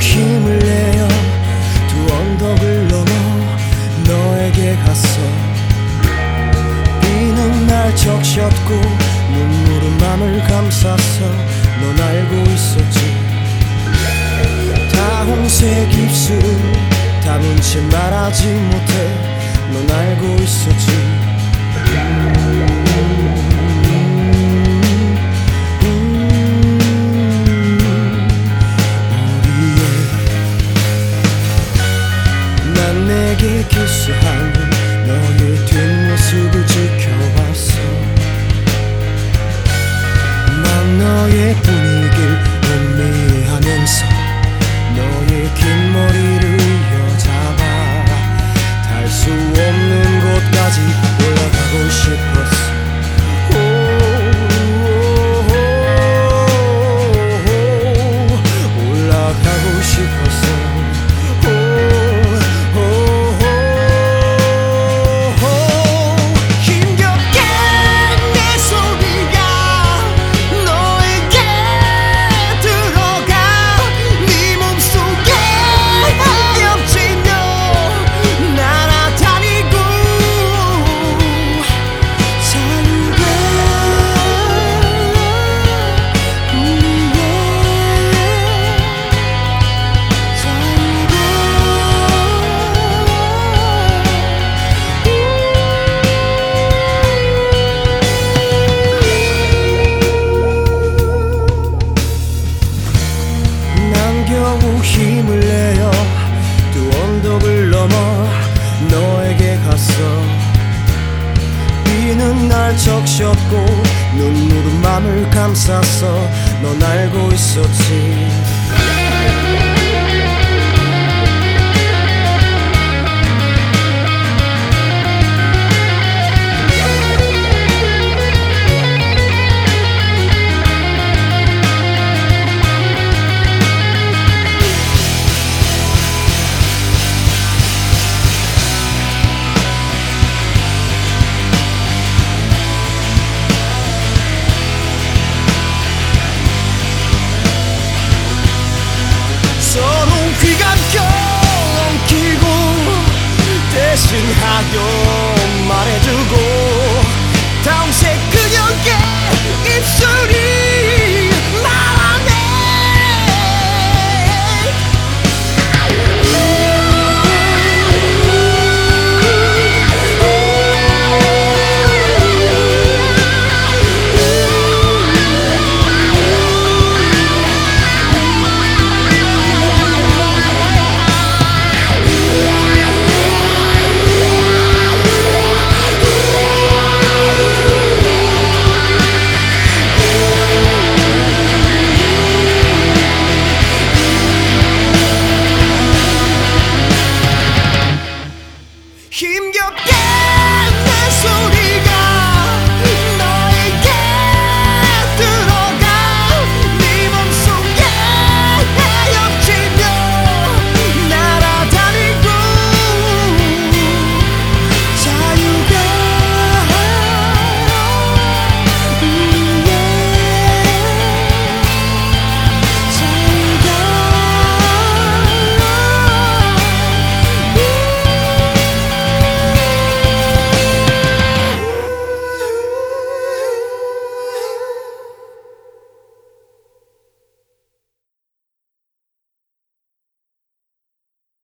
힘을 내어 두 언덕을 넘어 너에게 갔어. 비는 날 적셨고 눈물은 맘을 감쌌어. 넌 알고 있었지. 다홍색 입술을 담은 채 말하지 못해. 넌 알고 있었지. 난 내게 키스하는 너의 뒷모습을 지켜봤어. 난 너의 분위기를 음미하면서 너의 긴 머리를 이어잡아 닿을 수 없는 곳까지 올라가고 싶었어. 올라가고 싶었어. 겨우 힘을 내어 두 언덕을 넘어 너에게 갔어. 비는 날 적셨고 눈물은 맘을 감쌌어. 넌 알고 있었지. 서로 귀감겨 엉키고 대신하여 말해주고 다홍색 그녀의 입술이 말하네. 힘겹게